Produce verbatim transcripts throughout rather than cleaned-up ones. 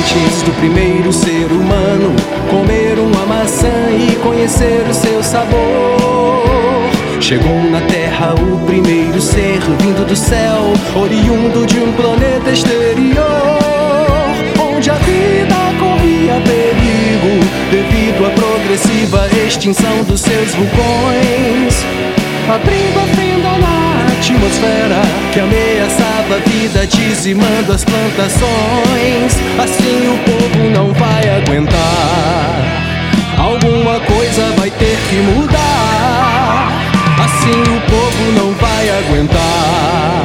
antes do primeiro ser humano comer uma maçã e conhecer o seu sabor. Chegou na Terra o primeiro ser vindo do céu, oriundo de um planeta exterior, onde a vida corria perigo devido à progressiva extinção dos seus vulcões, abrindo a fenda na atmosfera que ameaçava a vida, dizimando as plantações. Assim o povo não vai aguentar, alguma coisa vai ter que mudar. Assim o povo não vai aguentar.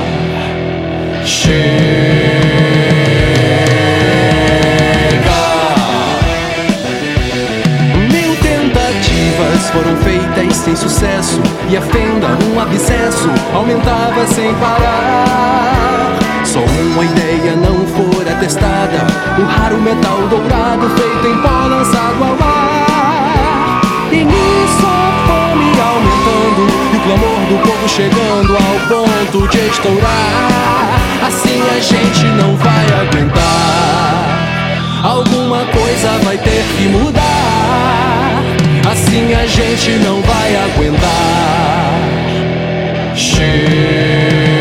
Chega! Mil tentativas foram feitas sem sucesso, e a fenda, um abscesso, aumentava sem parar. Só uma ideia não fora testada, o raro metal dourado feito em pó lançado ao mar. E nisso a fome aumentando, e o clamor do povo chegando ao ponto de estourar. Assim a gente não vai aguentar, alguma coisa vai ter que mudar. Assim a gente não vai aguentar. Chega!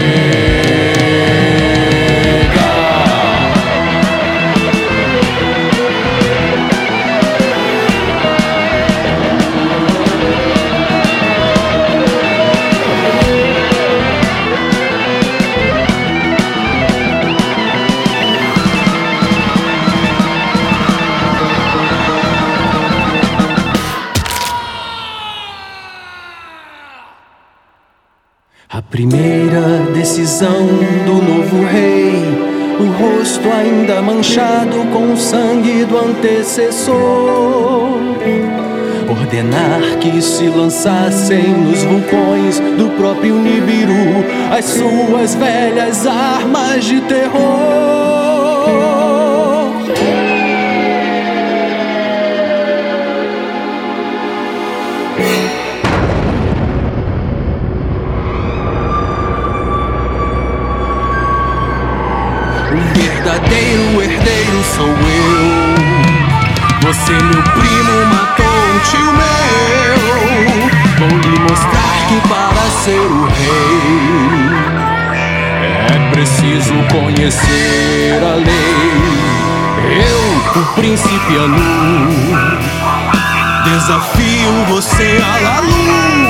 A primeira decisão do novo rei, o rosto ainda manchado com o sangue do antecessor, ordenar que se lançassem nos vulcões do próprio Nibiru as suas velhas armas de terror. O verdadeiro herdeiro sou eu. Você, meu primo, matou um tio meu. Vou lhe mostrar que para ser o rei é preciso conhecer a lei. Eu, o príncipe Anu, desafio você à luz.